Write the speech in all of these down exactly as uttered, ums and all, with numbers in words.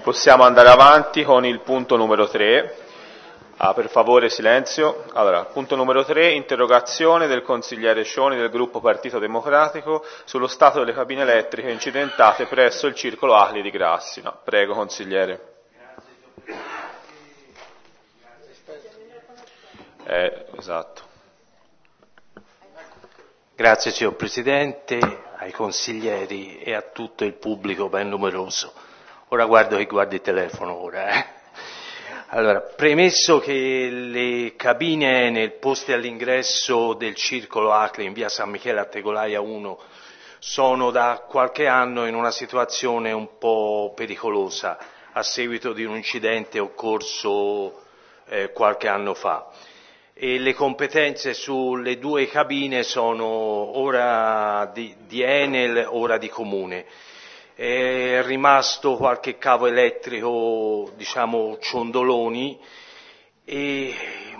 Possiamo andare avanti con il punto numero tre. Ah, per favore silenzio. Allora, punto numero tre, interrogazione del consigliere Cioni del gruppo Partito Democratico sullo stato delle cabine elettriche incidentate presso il circolo Acli di Grassina. Prego, consigliere. Eh, esatto. Grazie signor Presidente, ai consiglieri e a tutto il pubblico ben numeroso. Ora guardo chi guarda il telefono ora. Eh. Allora, premesso che le cabine Enel poste all'ingresso del circolo Acli in via San Michele a Tegolaia uno sono da qualche anno in una situazione un po' pericolosa a seguito di un incidente occorso eh, qualche anno fa. E le competenze sulle due cabine sono ora di, di Enel, ora di Comune. È rimasto qualche cavo elettrico, diciamo, ciondoloni, e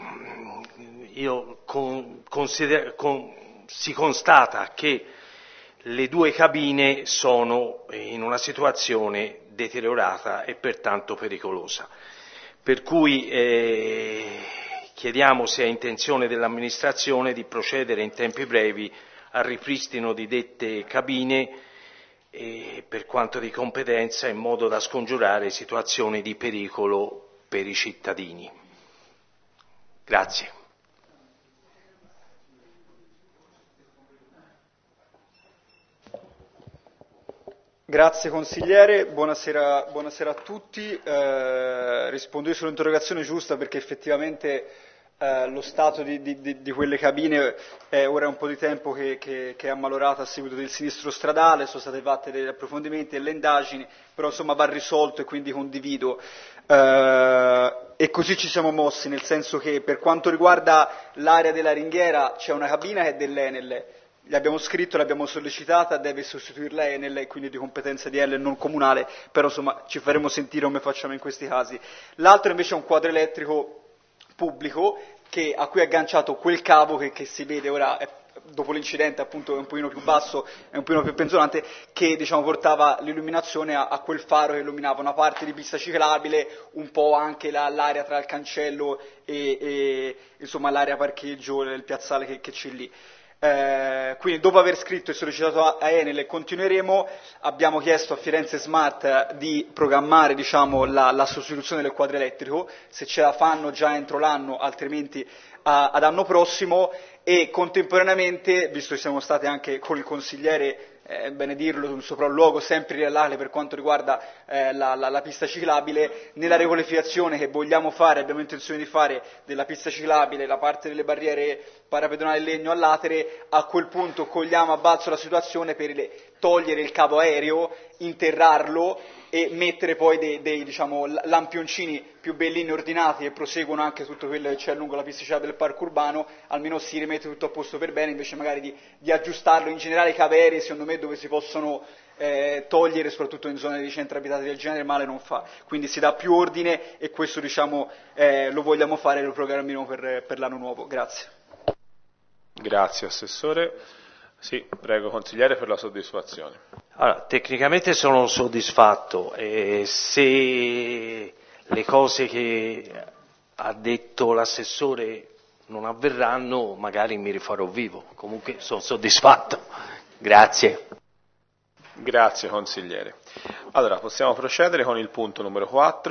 io con, consider, con, si constata che le due cabine sono in una situazione deteriorata e pertanto pericolosa. Per cui eh, chiediamo se è intenzione dell'amministrazione di procedere in tempi brevi al ripristino di dette cabine e per quanto di competenza in modo da scongiurare situazioni di pericolo per i cittadini. Grazie. Grazie consigliere, buonasera, buonasera a tutti. Eh, rispondo io sull'interrogazione giusta perché effettivamente eh, lo stato di, di, di quelle cabine è ora un po' di tempo che, che, che è ammalorato a seguito del sinistro stradale, sono state fatte degli approfondimenti e delle indagini, però insomma va risolto e quindi condivido. Eh, e così ci siamo mossi, nel senso che per quanto riguarda l'area della ringhiera c'è una cabina che è dell'Enel. Gli abbiamo scritto, l'abbiamo sollecitata, deve sostituirla Enel, quindi di competenza di Enel non comunale, però insomma ci faremo sentire come facciamo in questi casi. L'altro invece è un quadro elettrico pubblico che, a cui è agganciato quel cavo che, che si vede ora, è, dopo l'incidente appunto è un pochino più basso, è un pochino più penzolante, che diciamo portava l'illuminazione a, a quel faro che illuminava una parte di pista ciclabile, un po' anche la, l'area tra il cancello e, e insomma l'area parcheggio, il piazzale che, che c'è lì. Eh, quindi dopo aver scritto e sollecitato a, a Enel e continueremo, abbiamo chiesto a Firenze Smart di programmare diciamo, la, la sostituzione del quadro elettrico, se ce la fanno già entro l'anno, altrimenti a, ad anno prossimo, e contemporaneamente, visto che siamo stati anche con il consigliere, è bene dirlo, sul sopralluogo sempre rilevante per quanto riguarda eh, la, la, la pista ciclabile, nella riqualificazione che vogliamo fare, abbiamo intenzione di fare della pista ciclabile, la parte delle barriere parapedonali in legno all'atere, a quel punto cogliamo a balzo la situazione per le, togliere il cavo aereo, interrarlo e mettere poi dei, dei diciamo, lampioncini più bellini ordinati e proseguono anche tutto quello che c'è lungo la pista ciclabile del parco urbano, almeno si rimette tutto a posto per bene, invece magari di, di aggiustarlo. In generale i cavi aerei secondo me dove si possono eh, togliere, soprattutto in zone di centri abitati del genere, male non fa, quindi si dà più ordine e questo diciamo eh, lo vogliamo fare e lo programmiamo per, per l'anno nuovo. Grazie. Grazie Assessore. Sì, prego consigliere per la soddisfazione. Allora, tecnicamente sono soddisfatto e se le cose che ha detto l'assessore non avverranno magari mi rifarò vivo, comunque sono soddisfatto. Grazie. Grazie consigliere. Allora possiamo procedere con il punto numero quattro.